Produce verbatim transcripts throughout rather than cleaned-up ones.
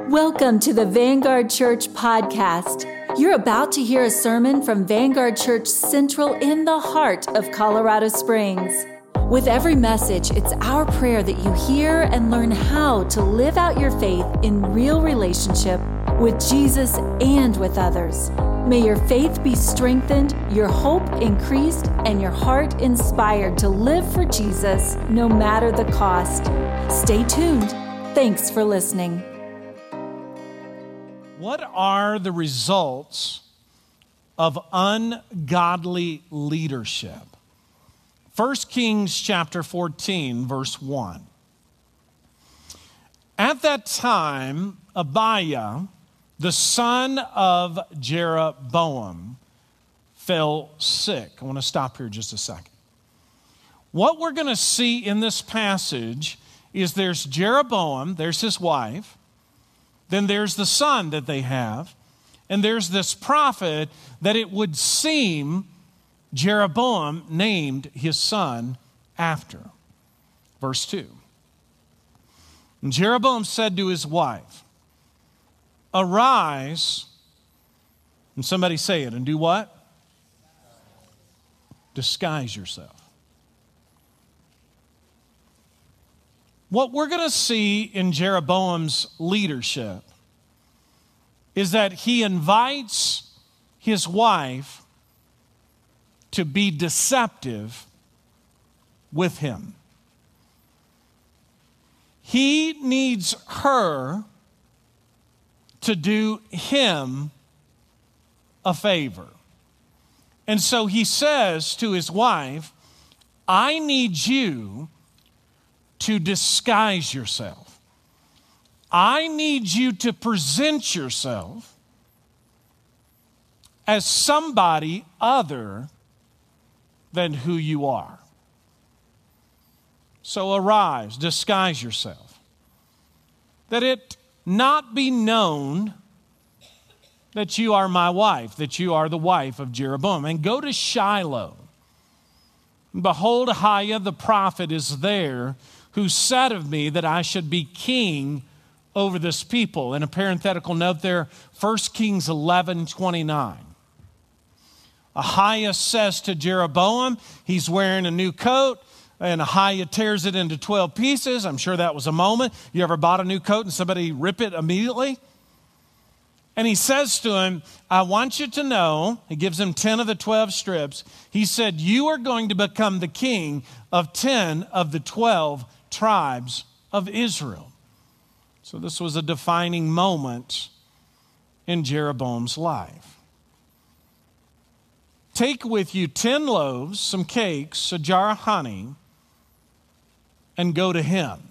Welcome to the Vanguard Church podcast. You're about to hear a sermon from Vanguard Church Central in the heart of Colorado Springs. With every message, it's our prayer that you hear and learn how to live out your faith in real relationship with Jesus and with others. May your faith be strengthened, your hope increased, and your heart inspired to live for Jesus no matter the cost. Stay tuned. Thanks for listening. What are the results of ungodly leadership? First Kings chapter fourteen, verse one. At that time, Abiah, the son of Jeroboam, fell sick. I want to stop here just a second. What we're going to see in this passage is there's Jeroboam, there's his wife, then there's the son that they have, and there's this prophet that it would seem Jeroboam named his son after. Verse two. And Jeroboam said to his wife, "Arise," and somebody say it, and do what? Disguise yourself. What we're going to see in Jeroboam's leadership is that he invites his wife to be deceptive with him. He needs her to do him a favor. And so he says to his wife, "I need you to disguise yourself. I need you to present yourself as somebody other than who you are. So arise, disguise yourself, that it not be known that you are my wife, that you are the wife of Jeroboam, and go to Shiloh. And behold, Ahiah the prophet is there, who said of me that I should be king over this people." And a parenthetical note there, First Kings eleven twenty-nine. Ahiah says to Jeroboam, he's wearing a new coat, and Ahiah tears it into twelve pieces. I'm sure that was a moment. You ever bought a new coat and somebody rip it immediately? And he says to him, "I want you to know," he gives him ten of the twelve strips. He said, "You are going to become the king of ten of the twelve tribes of Israel." So this was a defining moment in Jeroboam's life. Take with you ten loaves, some cakes, a jar of honey, and go to him.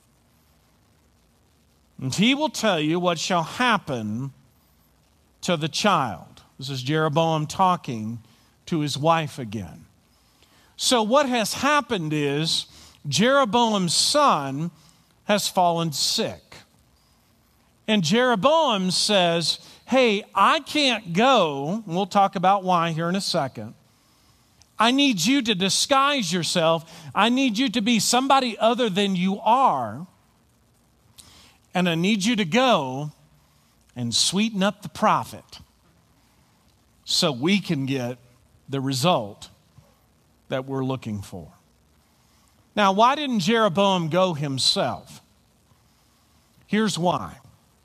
And he will tell you what shall happen to the child. This is Jeroboam talking to his wife again. So what has happened is Jeroboam's son has fallen sick. And Jeroboam says, "Hey, I can't go." We'll talk about why here in a second. "I need you to disguise yourself. I need you to be somebody other than you are. And I need you to go and sweeten up the prophet so we can get the result that we're looking for." Now, why didn't Jeroboam go himself? Here's why.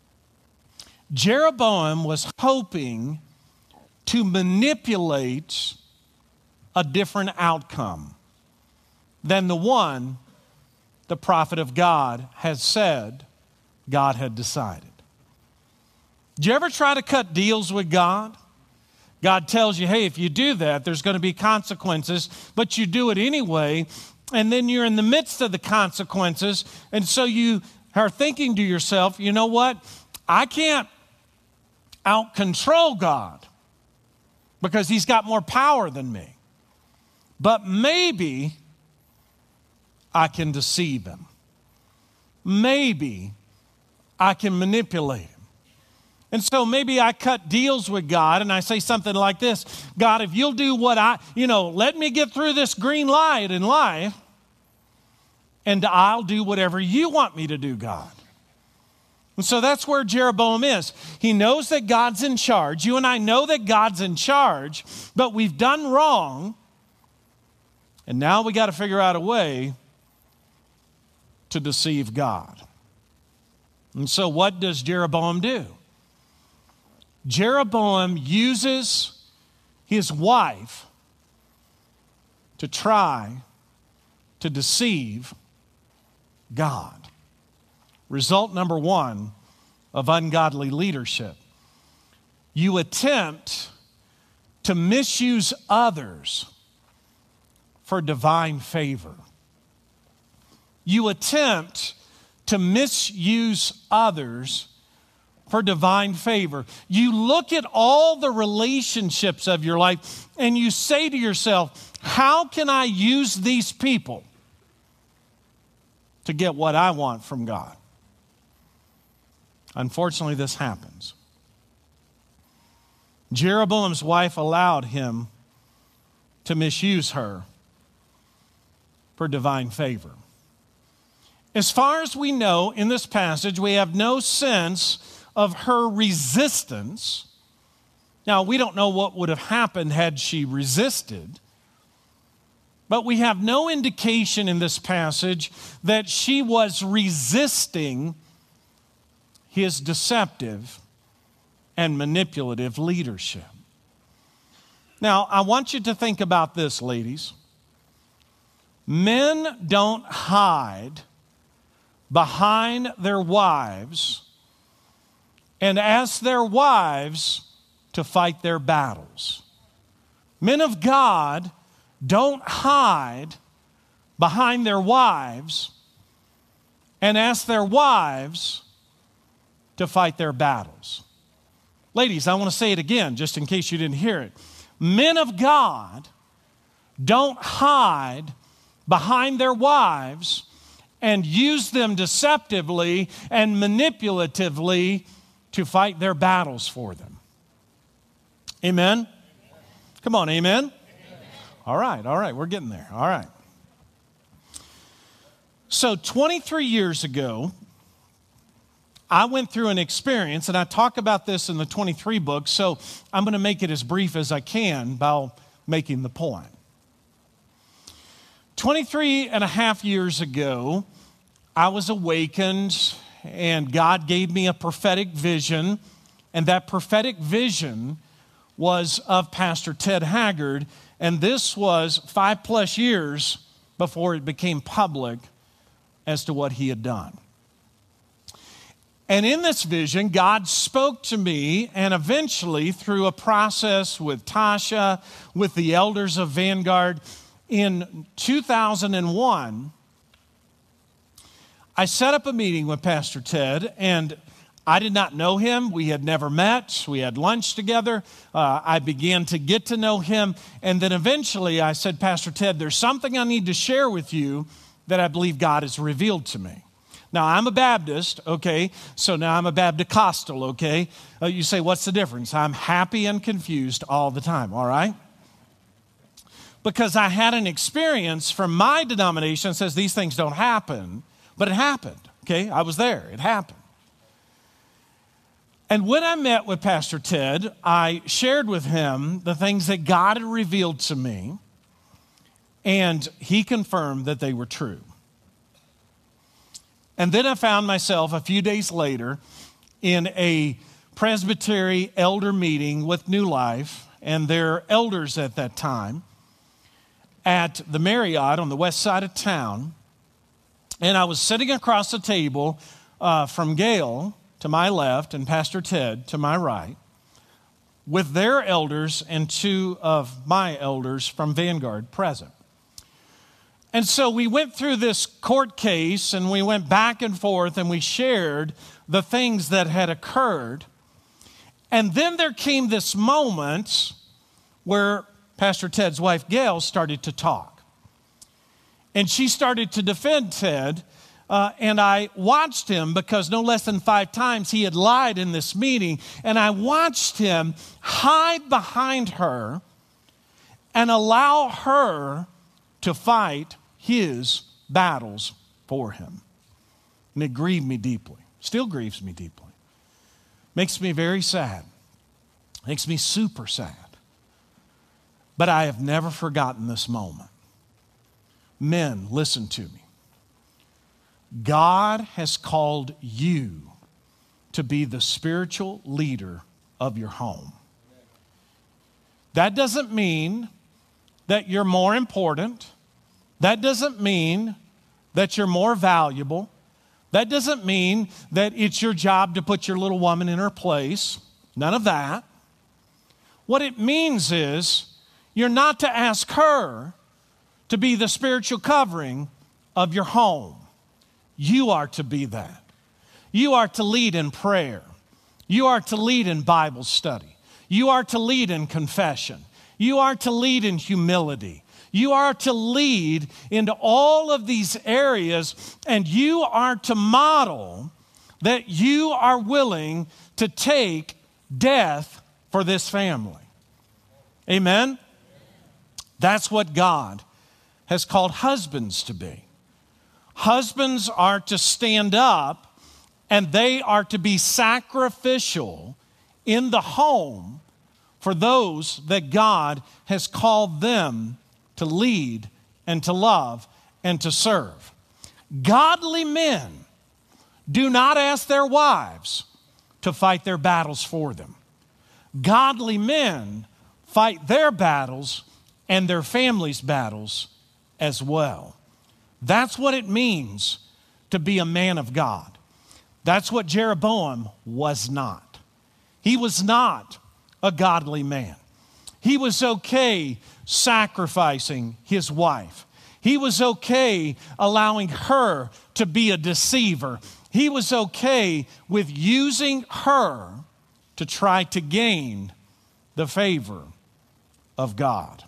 Jeroboam was hoping to manipulate a different outcome than the one the prophet of God had said God had decided. Did you ever try to cut deals with God? God tells you, hey, if you do that, there's going to be consequences, but you do it anyway, and then you're in the midst of the consequences, and so you are thinking to yourself, you know what? I can't out-control God because he's got more power than me. But maybe I can deceive him. Maybe I can manipulate him. And so maybe I cut deals with God and I say something like this: God, if you'll do what I, you know, let me get through this green light in life, and I'll do whatever you want me to do, God. And so that's where Jeroboam is. He knows that God's in charge. You and I know that God's in charge, but we've done wrong. And now we got to figure out a way to deceive God. And so what does Jeroboam do? Jeroboam uses his wife to try to deceive God. Result number one of ungodly leadership. You attempt to misuse others for divine favor. You attempt to misuse others for divine favor. You look at all the relationships of your life and you say to yourself, how can I use these people to get what I want from God? Unfortunately, this happens. Jeroboam's wife allowed him to misuse her for divine favor. As far as we know in this passage, we have no sense of her resistance. Now, we don't know what would have happened had she resisted, but we have no indication in this passage that she was resisting his deceptive and manipulative leadership. Now, I want you to think about this, ladies. Men don't hide behind their wives and ask their wives to fight their battles. Men of God don't hide behind their wives and ask their wives to fight their battles. Ladies, I want to say it again, just in case you didn't hear it. Men of God don't hide behind their wives and use them deceptively and manipulatively to fight their battles for them. Amen? Amen. Come on, amen? Amen? All right, all right, we're getting there. All right. So twenty-three years ago, I went through an experience, and I talk about this in the twenty-three book, so I'm going to make it as brief as I can while making the point. twenty-three and a half years ago, I was awakened, and God gave me a prophetic vision, and that prophetic vision was of Pastor Ted Haggard, and this was five plus years before it became public as to what he had done. And in this vision, God spoke to me, and eventually through a process with Tasha, with the elders of Vanguard, in two thousand one, I set up a meeting with Pastor Ted, and I did not know him. We had never met. We had lunch together. Uh, I began to get to know him, and then eventually I said, Pastor Ted, there's something I need to share with you that I believe God has revealed to me. Now, I'm a Baptist, okay, so now I'm a Baptist-costal, okay? Uh, you say, what's the difference? I'm happy and confused all the time, all right? Because I had an experience from my denomination that says these things don't happen, but it happened, okay? I was there. It happened. And when I met with Pastor Ted, I shared with him the things that God had revealed to me, and he confirmed that they were true. And then I found myself a few days later in a Presbytery elder meeting with New Life and their elders at that time at the Marriott on the west side of town. And I was sitting across the table uh, from Gail to my left and Pastor Ted to my right with their elders and two of my elders from Vanguard present. And so we went through this court case and we went back and forth and we shared the things that had occurred. And then there came this moment where Pastor Ted's wife, Gail, started to talk. And she started to defend Ted. Uh, and I watched him because no less than five times he had lied in this meeting. And I watched him hide behind her and allow her to fight his battles for him. And it grieved me deeply. Still grieves me deeply. Makes me very sad. Makes me super sad. But I have never forgotten this moment. Men, listen to me. God has called you to be the spiritual leader of your home. That doesn't mean that you're more important. That doesn't mean that you're more valuable. That doesn't mean that it's your job to put your little woman in her place. None of that. What it means is you're not to ask her to be the spiritual covering of your home. You are to be that. You are to lead in prayer. You are to lead in Bible study. You are to lead in confession. You are to lead in humility. You are to lead into all of these areas, and you are to model that you are willing to take death for this family. Amen? That's what God has called husbands to be. Husbands are to stand up, and they are to be sacrificial in the home for those that God has called them to lead and to love and to serve. Godly men do not ask their wives to fight their battles for them. Godly men fight their battles and their families' battles as well. That's what it means to be a man of God. That's what Jeroboam was not. He was not a godly man. He was okay sacrificing his wife. He was okay allowing her to be a deceiver. He was okay with using her to try to gain the favor of God.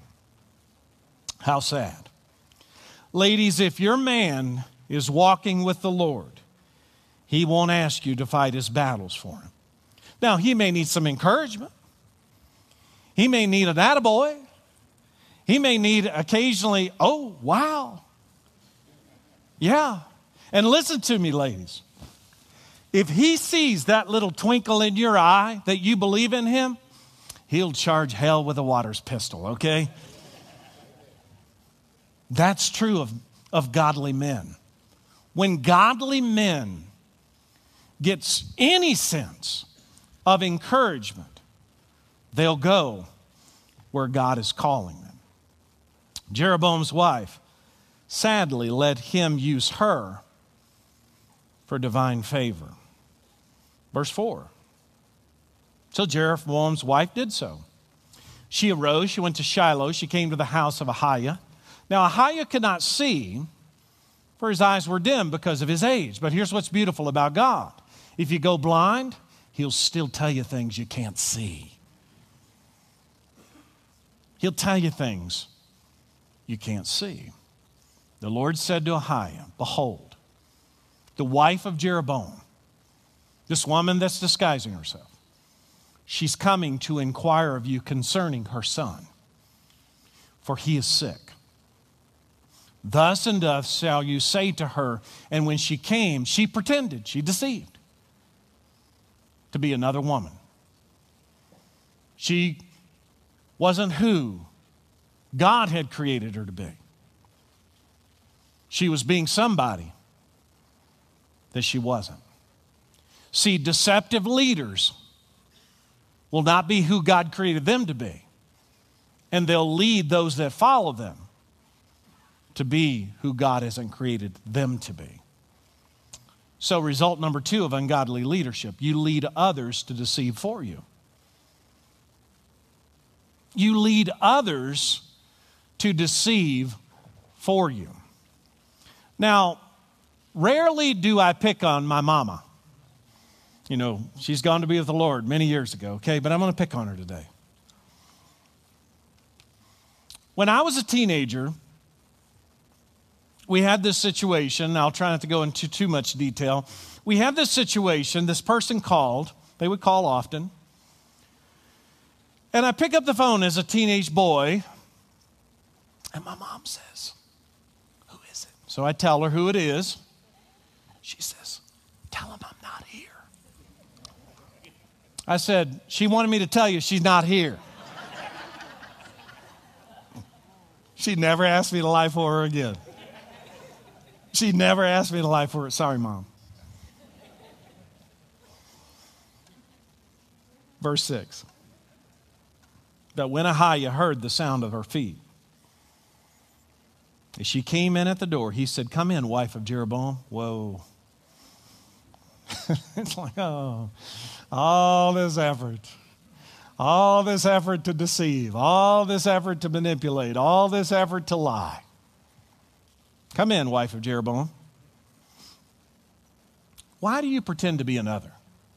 How sad. Ladies, if your man is walking with the Lord, he won't ask you to fight his battles for him. Now, he may need some encouragement. He may need an attaboy. He may need occasionally, oh, wow. Yeah. And listen to me, ladies. If he sees that little twinkle in your eye that you believe in him, he'll charge hell with a water's pistol, okay? That's true of, of godly men. When godly men get any sense of encouragement, they'll go where God is calling them. Jeroboam's wife sadly let him use her for divine favor. Verse four. So Jeroboam's wife did so. She arose, she went to Shiloh, she came to the house of Ahiah. Now Ahiah could not see, for his eyes were dim because of his age. But here's what's beautiful about God. If you go blind, he'll still tell you things you can't see. He'll tell you things you can't see. The Lord said to Ahiah, behold, the wife of Jeroboam, this woman that's disguising herself, she's coming to inquire of you concerning her son, for he is sick. Thus and thus shall you say to her, and when she came, she pretended, she deceived, to be another woman. She wasn't who God had created her to be. She was being somebody that she wasn't. See, deceptive leaders will not be who God created them to be. And they'll lead those that follow them to be who God hasn't created them to be. So result number two of ungodly leadership, you lead others to deceive for you. You lead others to deceive for you. Now, rarely do I pick on my mama. You know, she's gone to be with the Lord many years ago, okay? But I'm going to pick on her today. When I was a teenager, we had this situation. I'll try not to go into too much detail. We had this situation. This person called. They would call often. And I pick up the phone as a teenage boy, and my mom says, who is it? So I tell her who it is. She says, tell him I'm not here. I said, she wanted me to tell you she's not here. She never asked me to lie for her again. She never asked me to lie for her. Sorry, Mom. Verse six. But when Ahiah heard the sound of her feet, as she came in at the door, he said, come in, wife of Jeroboam. Whoa. It's like, oh, all this effort, all this effort to deceive, all this effort to manipulate, all this effort to lie. Come in, wife of Jeroboam. Why do you pretend to be another?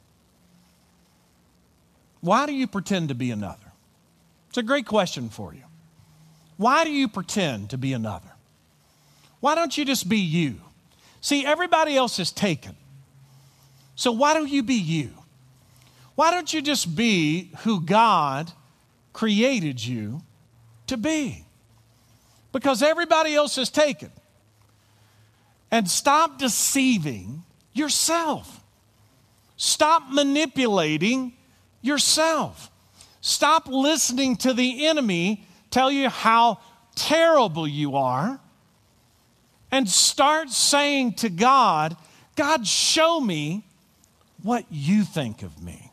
Why do you pretend to be another? It's a great question for you. Why do you pretend to be another? Why don't you just be you? See, everybody else is taken. So why don't you be you? Why don't you just be who God created you to be? Because everybody else is taken. And stop deceiving yourself. Stop manipulating yourself. Stop listening to the enemy tell you how terrible you are. And start saying to God, God, show me what you think of me.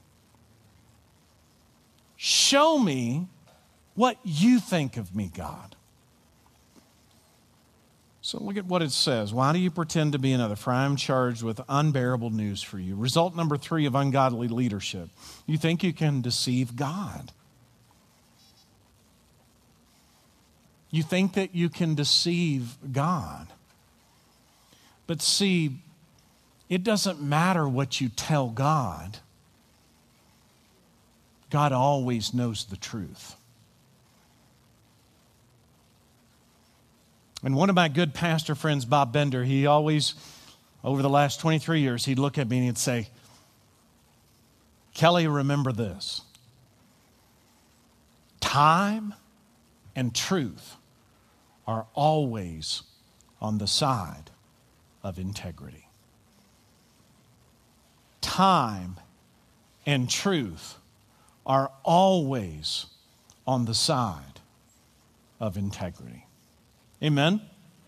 Show me what you think of me, God. So look at what it says. Why do you pretend to be another? For I am charged with unbearable news for you. Result number three of ungodly leadership. You think you can deceive God. You think that you can deceive God. But see, it doesn't matter what you tell God. God always knows the truth. And one of my good pastor friends, Bob Bender, he always, over the last twenty-three years, he'd look at me and he'd say, Kelly, remember this. Time and truth are always on the side of integrity. Time and truth are always on the side of integrity. Amen?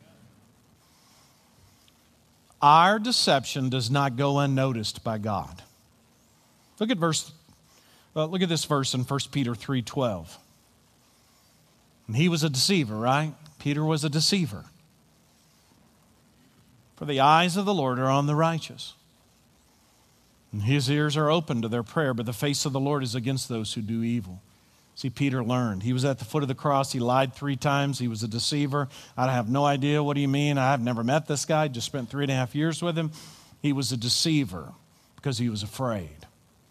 Our deception does not go unnoticed by God. Look at verse. Uh, look at this verse in First Peter three twelve. And he was a deceiver, right? Peter was a deceiver. For the eyes of the Lord are on the righteous, and his ears are open to their prayer, but the face of the Lord is against those who do evil. See, Peter learned. He was at the foot of the cross. He lied three times. He was a deceiver. I have no idea. What do you mean? I've never met this guy. Just spent three and a half years with him. He was a deceiver because he was afraid.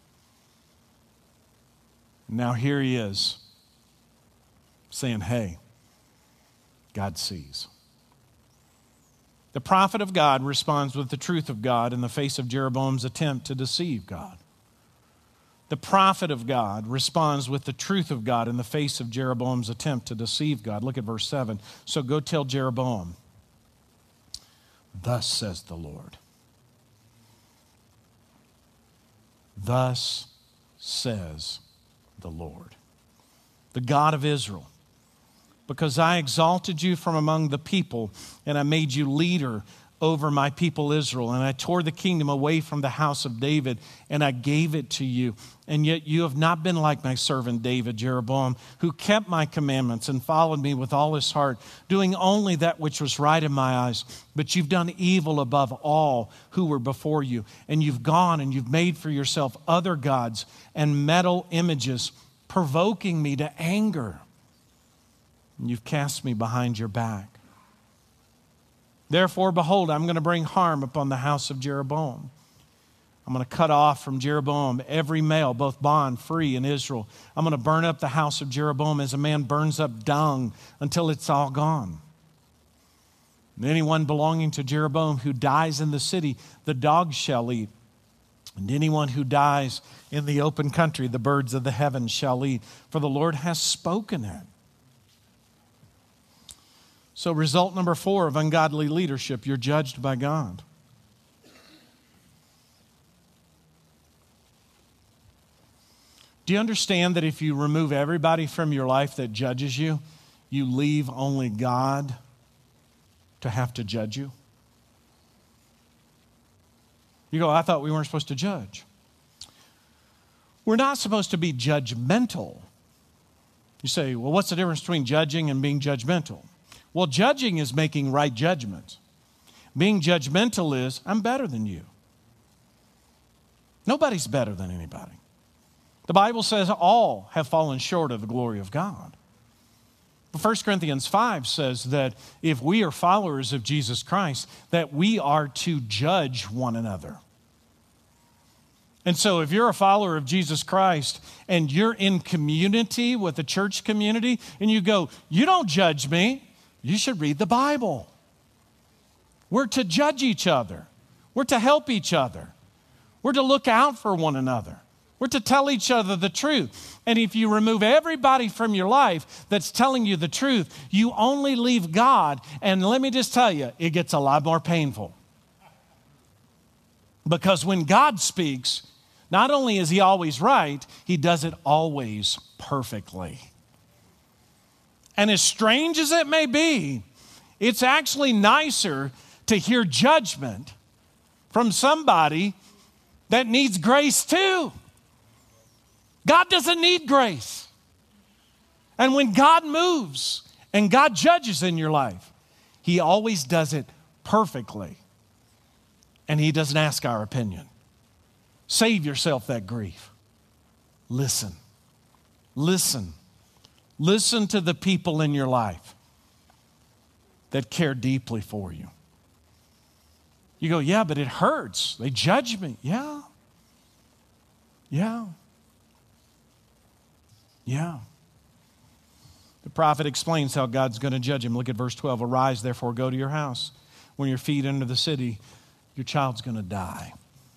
Now here he is saying, hey, God sees. The prophet of God responds with the truth of God in the face of Jeroboam's attempt to deceive God. The prophet of God responds with the truth of God in the face of Jeroboam's attempt to deceive God. Look at verse seven. So go tell Jeroboam, thus says the Lord. Thus says the Lord, the God of Israel. Because I exalted you from among the people, and I made you leader over my people Israel. And I tore the kingdom away from the house of David, and I gave it to you. And yet you have not been like my servant David, Jeroboam, who kept my commandments and followed me with all his heart, doing only that which was right in my eyes. But you've done evil above all who were before you. And you've gone and you've made for yourself other gods and metal images, provoking me to anger. And you've cast me behind your back. Therefore, behold, I'm going to bring harm upon the house of Jeroboam. I'm going to cut off from Jeroboam every male, both bond, free in Israel. I'm going to burn up the house of Jeroboam as a man burns up dung until it's all gone. And anyone belonging to Jeroboam who dies in the city, the dogs shall eat. And anyone who dies in the open country, the birds of the heavens shall eat. For the Lord has spoken it. So result number four of ungodly leadership, you're judged by God. Do you understand that if you remove everybody from your life that judges you, you leave only God to have to judge you? You go, I thought we weren't supposed to judge. We're not supposed to be judgmental. You say, well, what's the difference between judging and being judgmental? Well, judging is making right judgments. Being judgmental is, I'm better than you. Nobody's better than anybody. The Bible says all have fallen short of the glory of God. First Corinthians five says that if we are followers of Jesus Christ, that we are to judge one another. And so if you're a follower of Jesus Christ and you're in community with the church community and you go, you don't judge me, you should read the Bible. We're to judge each other. We're to help each other. We're to look out for one another. We're to tell each other the truth. And if you remove everybody from your life that's telling you the truth, you only leave God. And let me just tell you, it gets a lot more painful. Because when God speaks, not only is he always right, he does it always perfectly. And as strange as it may be, it's actually nicer to hear judgment from somebody that needs grace too. God doesn't need grace. And when God moves and God judges in your life, he always does it perfectly. And he doesn't ask our opinion. Save yourself that grief. Listen. Listen. Listen to the people in your life that care deeply for you. You go, yeah, but it hurts. They judge me. Yeah. Yeah. Yeah. The prophet explains how God's going to judge him. Look at verse twelve. Arise, therefore, go to your house. When your feet enter the city, your child's going to die.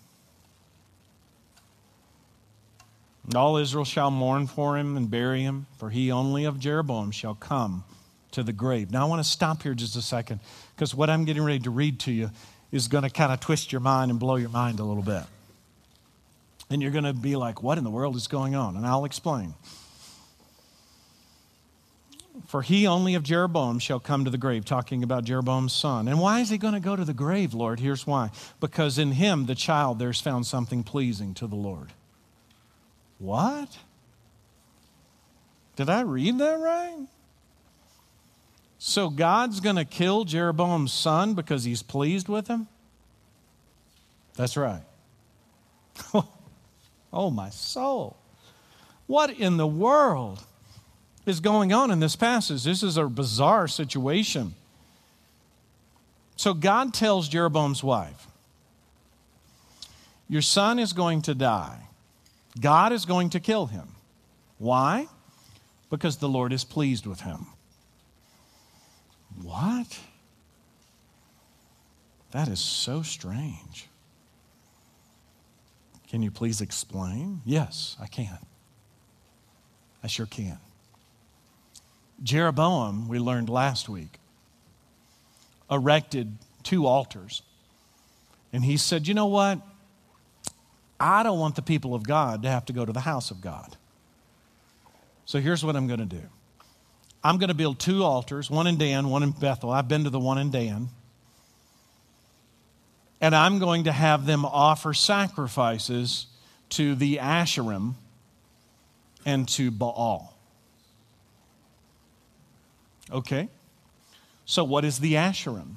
And all Israel shall mourn for him and bury him, for he only of Jeroboam shall come to the grave. Now I want to stop here just a second, because what I'm getting ready to read to you is going to kind of twist your mind and blow your mind a little bit. And you're going to be like, what in the world is going on? And I'll explain. For he only of Jeroboam shall come to the grave, talking about Jeroboam's son. And why is he going to go to the grave, Lord? Here's why. Because in him, the child, there's found something pleasing to the Lord. What? Did I read that right? So God's going to kill Jeroboam's son because he's pleased with him? That's right. Oh, my soul. What in the world is going on in this passage? This is a bizarre situation. So God tells Jeroboam's wife, your son is going to die. God is going to kill him. Why? Because the Lord is pleased with him. What? That is so strange. Can you please explain? Yes, I can. I sure can. Jeroboam, we learned last week, erected two altars. And he said, you know what? I don't want the people of God to have to go to the house of God. So here's what I'm going to do. I'm going to build two altars, one in Dan, one in Bethel. I've been to the one in Dan. And I'm going to have them offer sacrifices to the Asherim and to Baal. Okay. So what is the Asherim?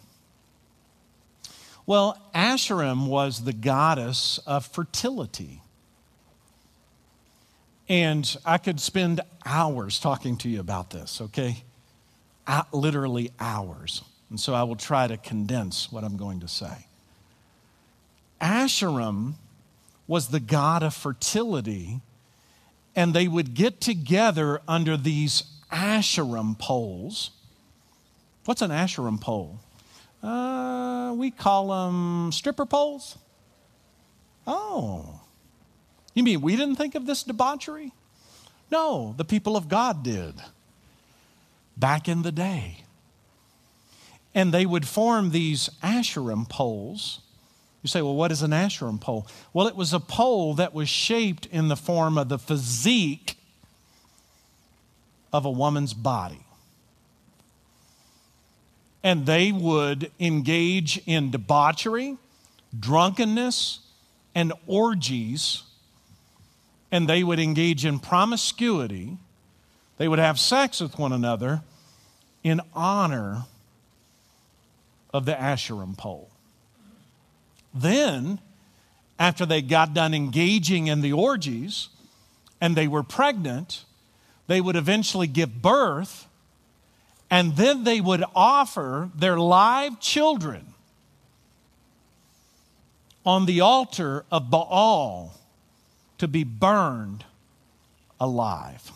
Well, Asherim was the goddess of fertility. And I could spend hours talking to you about this, okay? Uh, literally hours. And so I will try to condense what I'm going to say. Asherim was the god of fertility, and they would get together under these Asherim poles. What's an Asherim pole? Uh, we call them stripper poles. Oh. You mean we didn't think of this debauchery? No, the people of God did. Back in the day. And they would form these Asherim poles You say, well, what is an Asherim pole? Well, it was a pole that was shaped in the form of the physique of a woman's body. And they would engage in debauchery, drunkenness, and orgies. And they would engage in promiscuity. They would have sex with one another in honor of the Asherim pole. Then, after they got done engaging in the orgies and they were pregnant, they would eventually give birth, and then they would offer their live children on the altar of Baal to be burned alive.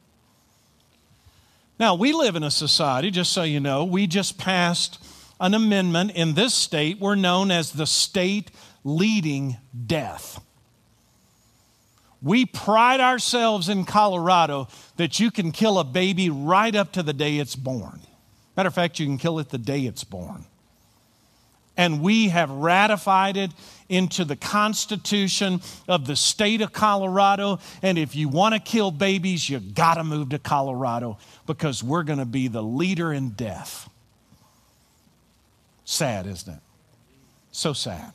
Now, we live in a society, just so you know, we just passed an amendment in this state. We're known as the state leading death. We pride ourselves in Colorado that you can kill a baby right up to the day it's born. Matter of fact, you can kill it the day it's born. And we have ratified it into the Constitution of the state of Colorado. And if you want to kill babies, you got to move to Colorado because we're going to be the leader in death. Sad, isn't it? So sad.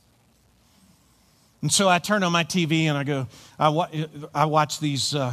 And so I turn on my T V and I go, I, wa- I watch these uh,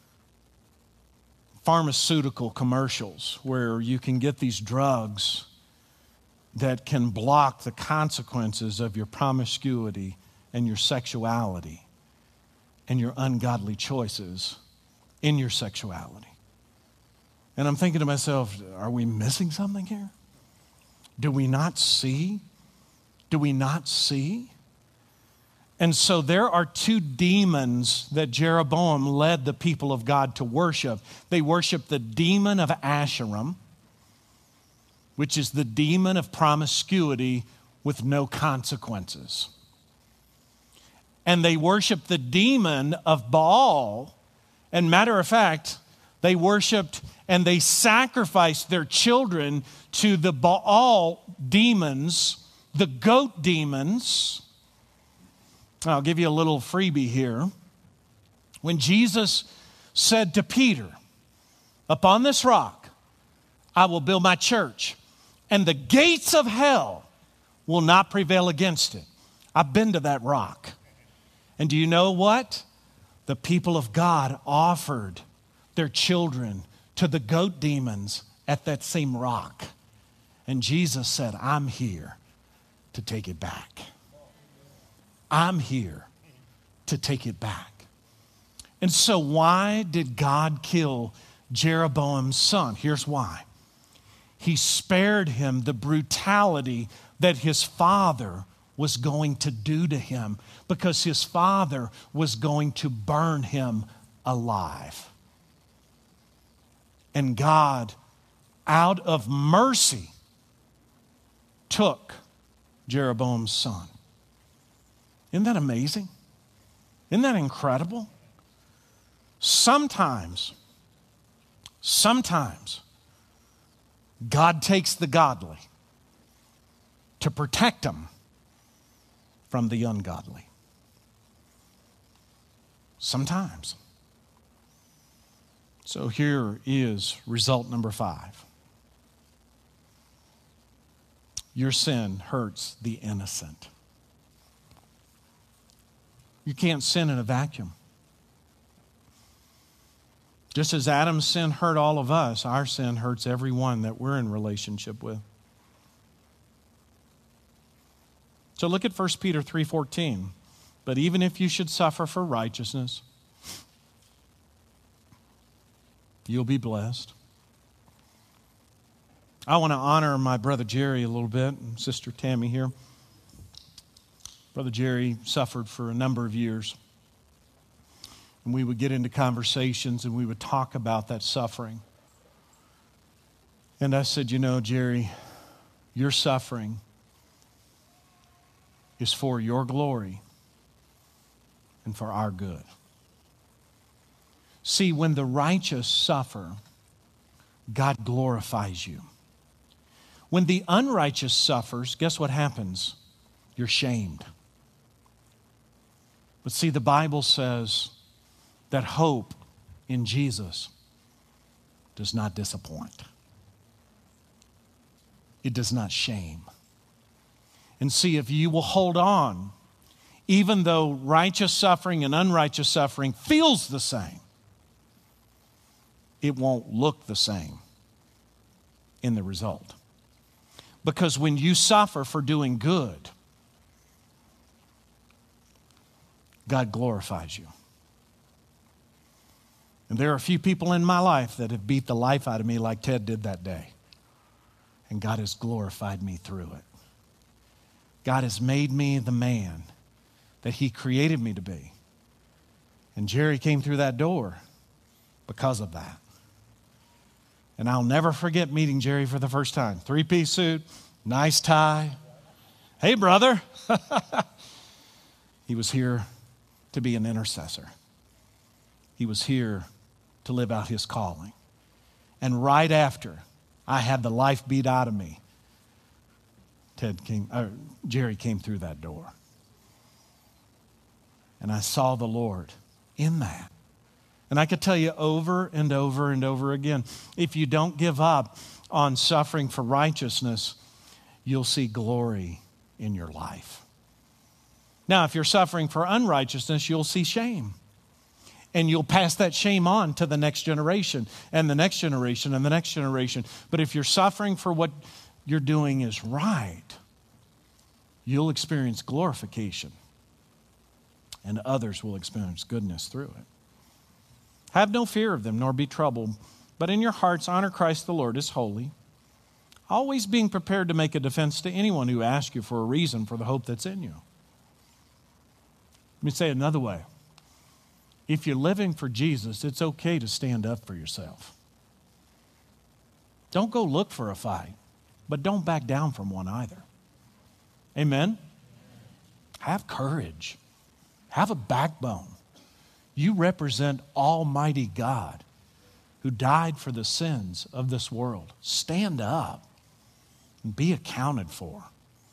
pharmaceutical commercials where you can get these drugs that can block the consequences of your promiscuity and your sexuality and your ungodly choices in your sexuality. And I'm thinking to myself, are we missing something here? Do we not see? Do we not see? And so there are two demons that Jeroboam led the people of God to worship. They worship the demon of Asherim, which is the demon of promiscuity with no consequences. And they worship the demon of Baal. And matter of fact, they worshiped and they sacrificed their children to the Baal demons, the goat demons. I'll give you a little freebie here. When Jesus said to Peter, upon this rock, I will build my church, and the gates of hell will not prevail against it. I've been to that rock. And do you know what? The people of God offered their children to the goat demons at that same rock. And Jesus said, I'm here to take it back. I'm here to take it back. And so why did God kill Jeroboam's son? Here's why. He spared him the brutality that his father was going to do to him, because his father was going to burn him alive. And God, out of mercy, took Jeroboam's son. Isn't that amazing? Isn't that incredible? Sometimes, sometimes, God takes the godly to protect them from the ungodly. Sometimes. So here is result number five. Your sin hurts the innocent. You can't sin in a vacuum. Just as Adam's sin hurt all of us, our sin hurts everyone that we're in relationship with. So look at First Peter three fourteen. But even if you should suffer for righteousness, you'll be blessed. I want to honor my brother Jerry a little bit, and Sister Tammy here. Brother Jerry suffered for a number of years. And we would get into conversations and we would talk about that suffering. And I said, you know, Jerry, your suffering is for your glory and for our good. See, when the righteous suffer, God glorifies you. When the unrighteous suffers, guess what happens? you're shamed. But see, the Bible says that hope in Jesus does not disappoint. It does not shame. And see, if you will hold on, even though righteous suffering and unrighteous suffering feels the same, it won't look the same in the result. Because when you suffer for doing good, God glorifies you. And there are a few people in my life that have beat the life out of me like Ted did that day. And God has glorified me through it. God has made me the man that He created me to be. And Jerry came through that door because of that. And I'll never forget meeting Jerry for the first time. Three-piece suit, nice tie. Hey, brother. He was here to be an intercessor. He was here to live out his calling. And right after I had the life beat out of me, Ted came, or Jerry came through that door. And I saw the Lord in that. And I could tell you over and over and over again, if you don't give up on suffering for righteousness, you'll see glory in your life. Now, if you're suffering for unrighteousness, you'll see shame. And you'll pass that shame on to the next generation and the next generation and the next generation. But if you're suffering for what you're doing is right, you'll experience glorification. And others will experience goodness through it. Have no fear of them, nor be troubled, but in your hearts honor Christ the Lord as holy, always being prepared to make a defense to anyone who asks you for a reason for the hope that's in you. Let me say it another way. If you're living for Jesus, it's okay to stand up for yourself. Don't go look for a fight, but don't back down from one either. Amen? Have courage. Have a backbone. You represent Almighty God who died for the sins of this world. Stand up and be accounted for.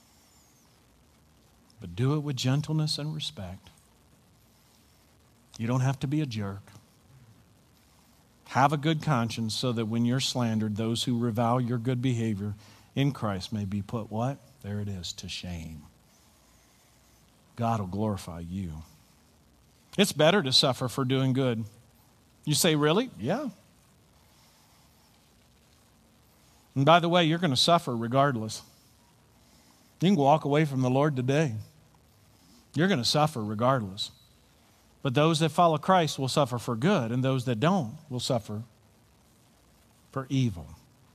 But do it with gentleness and respect. You don't have to be a jerk. Have a good conscience so that when you're slandered, those who revile your good behavior in Christ may be put, what? There it is, to shame. God will glorify you. It's better to suffer for doing good. You say, really? Yeah. And by the way, you're going to suffer regardless. You can walk away from the Lord today. You're going to suffer regardless. But those that follow Christ will suffer for good, and those that don't will suffer for evil.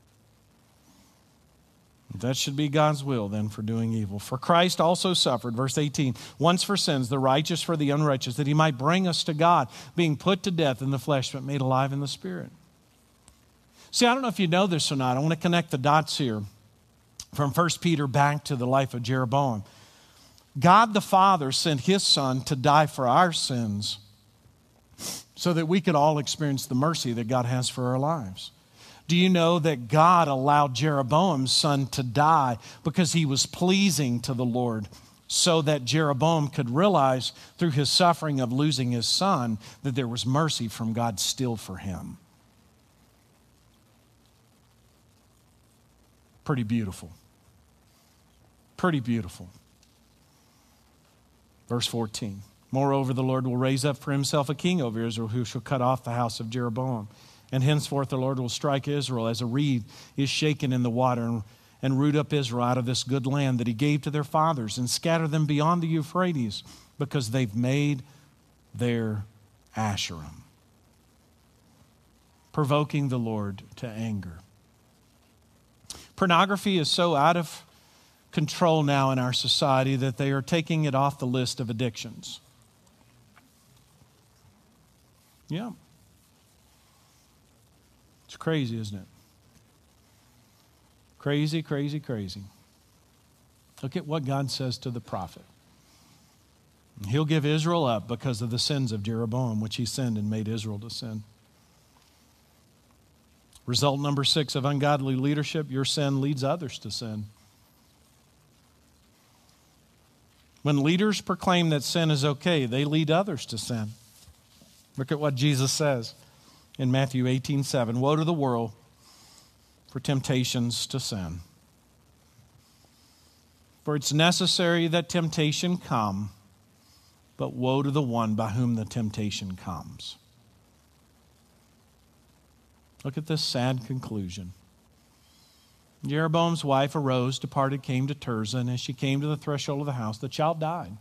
That should be God's will then for doing evil. For Christ also suffered, verse eighteen, once for sins, the righteous for the unrighteous, that He might bring us to God, being put to death in the flesh, but made alive in the Spirit. See, I don't know if you know this or not. I want to connect the dots here from First Peter back to the life of Jeroboam. God the Father sent His Son to die for our sins so that we could all experience the mercy that God has for our lives. Do you know that God allowed Jeroboam's son to die because he was pleasing to the Lord, so that Jeroboam could realize through his suffering of losing his son that there was mercy from God still for him? Pretty beautiful. Pretty beautiful. Verse fourteen. Moreover, the Lord will raise up for Himself a king over Israel who shall cut off the house of Jeroboam. And henceforth the Lord will strike Israel as a reed is shaken in the water, and, and root up Israel out of this good land that He gave to their fathers, and scatter them beyond the Euphrates, because they've made their Asherim, provoking the Lord to anger. Pornography is so out of control now in our society that they are taking it off the list of addictions. Yeah. It's crazy, isn't it? Crazy, crazy, crazy. Look at what God says to the prophet. He'll give Israel up because of the sins of Jeroboam, which he sinned and made Israel to sin. Result number six of ungodly leadership, your sin leads others to sin. When leaders proclaim that sin is okay, they lead others to sin. Look at what Jesus says in Matthew eighteen seven. Woe to the world for temptations to sin. For it's necessary that temptation come, but woe to the one by whom the temptation comes. Look at this sad conclusion. Jeroboam's wife arose, departed, came to Tirzah, and as she came to the threshold of the house, the child died.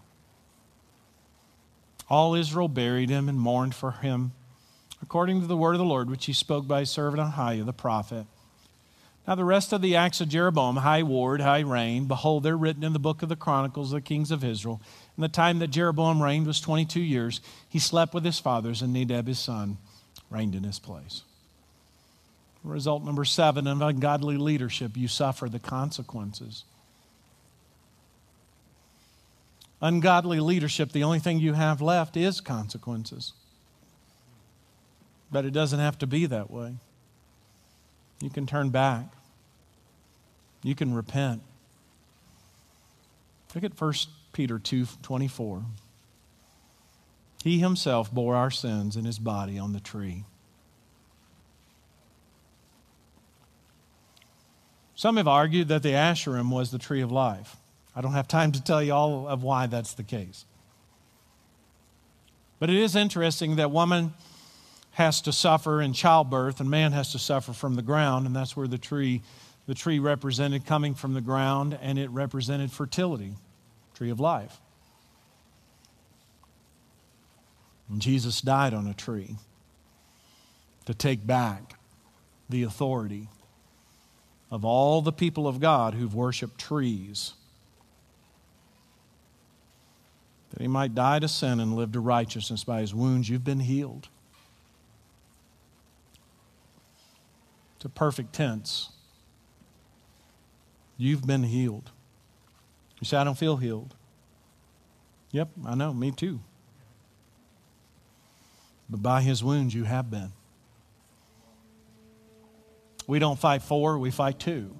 All Israel buried him and mourned for him, according to the word of the Lord, which he spoke by his servant Ahiah the prophet. Now the rest of the acts of Jeroboam, high ward, high reign, behold, they're written in the book of the Chronicles of the kings of Israel. In the time that Jeroboam reigned was twenty-two years. He slept with his fathers, and Nadab his son reigned in his place. Result number seven, of ungodly leadership, you suffer the consequences. Ungodly leadership, the only thing you have left is consequences. But it doesn't have to be that way. You can turn back. You can repent. Look at First Peter two twenty-four. He himself bore our sins in his body on the tree. Some have argued that the Asherim was the tree of life. I don't have time to tell you all of why that's the case. But it is interesting that woman has to suffer in childbirth and man has to suffer from the ground, and that's where the tree, the tree represented coming from the ground, and it represented fertility, tree of life. And Jesus died on a tree to take back the authority of all the people of God who've worshiped trees, that he might die to sin and live to righteousness. By his wounds you've been healed. To perfect tense. You've been healed. You say, I don't feel healed. Yep, I know, me too. But by his wounds you have been. We don't fight four, we fight two.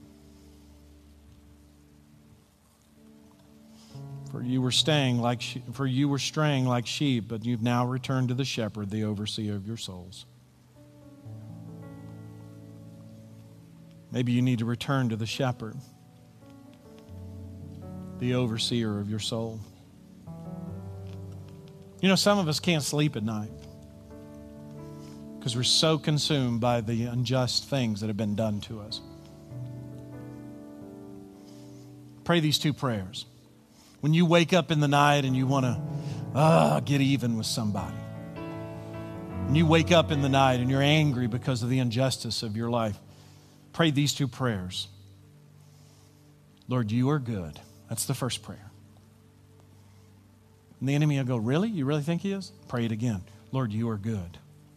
For you were staying like for you were straying like sheep, but you've now returned to the shepherd, the overseer of your souls. Maybe you need to return to the shepherd, the overseer of your soul. You know, some of us can't sleep at night because we're so consumed by the unjust things that have been done to us. Pray these two prayers. When you wake up in the night and you want to uh, get even with somebody. When you wake up in the night and you're angry because of the injustice of your life, pray these two prayers. Lord, you are good. That's the first prayer. And the enemy will go, really? You really think he is? Pray it again. Lord, you are good.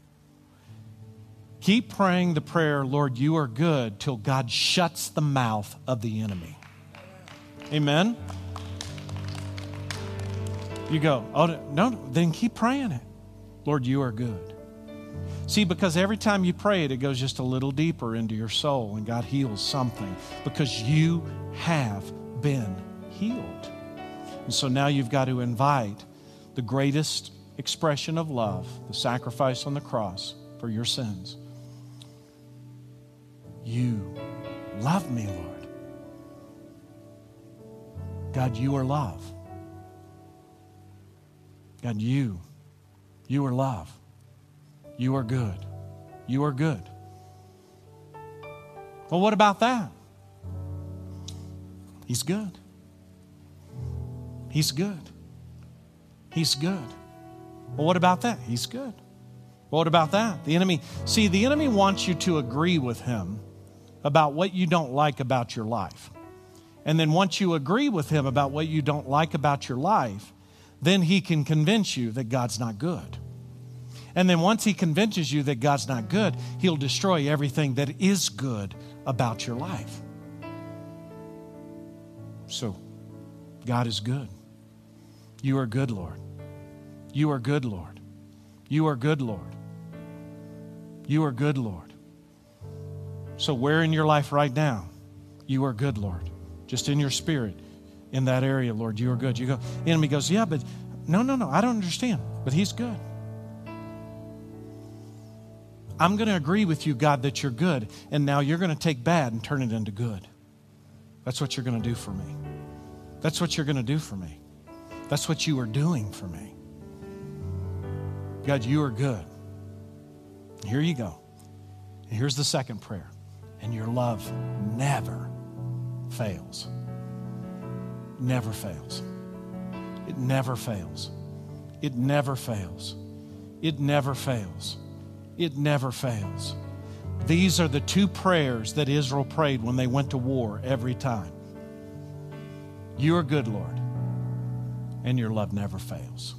Keep praying the prayer, Lord, you are good, till God shuts the mouth of the enemy. Amen? You go, oh, no, then keep praying it. Lord, you are good. See, because every time you pray it, it goes just a little deeper into your soul and God heals something because you have been healed. And so now you've got to invite the greatest expression of love, the sacrifice on the cross for your sins. You love me, Lord. God, you are love. God, you, you are love. You are good. You are good. Well, what about that? He's good. He's good. He's good. Well, what about that? He's good. Well, what about that? The enemy, see, the enemy wants you to agree with him about what you don't like about your life. And then once you agree with him about what you don't like about your life, then he can convince you that God's not good. And then once he convinces you that God's not good, he'll destroy everything that is good about your life. So, God is good. You are good, Lord. You are good, Lord. You are good, Lord. You are good, Lord. So where in your life right now, you are good, Lord? Just in your spirit, in that area, Lord. You are good. You go, the enemy goes, yeah, but no, no, no, I don't understand, but he's good. I'm going to agree with you, God, that you're good, and now you're going to take bad and turn it into good. That's what you're going to do for me. That's what you're going to do for me. That's what you are doing for me. God, you are good. Here you go. And here's the second prayer. And your love never fails. Never fails. It never fails. It never fails. It never fails. It never fails. These are the two prayers that Israel prayed when they went to war every time. You are good, Lord, and your love never fails.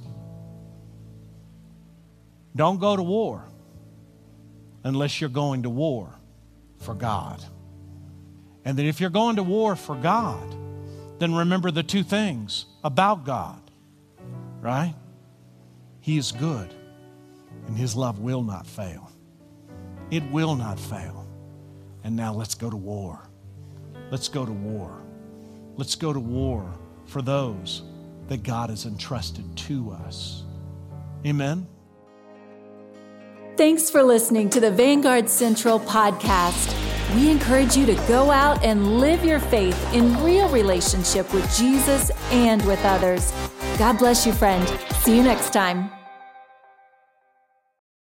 Don't go to war unless you're going to war for God. And then if you're going to war for God, then remember the two things about God, right? He is good, and his love will not fail. It will not fail. And now let's go to war. Let's go to war. Let's go to war for those that God has entrusted to us. Amen. Thanks for listening to the Vanguard Central podcast. We encourage you to go out and live your faith in real relationship with Jesus and with others. God bless you, friend. See you next time.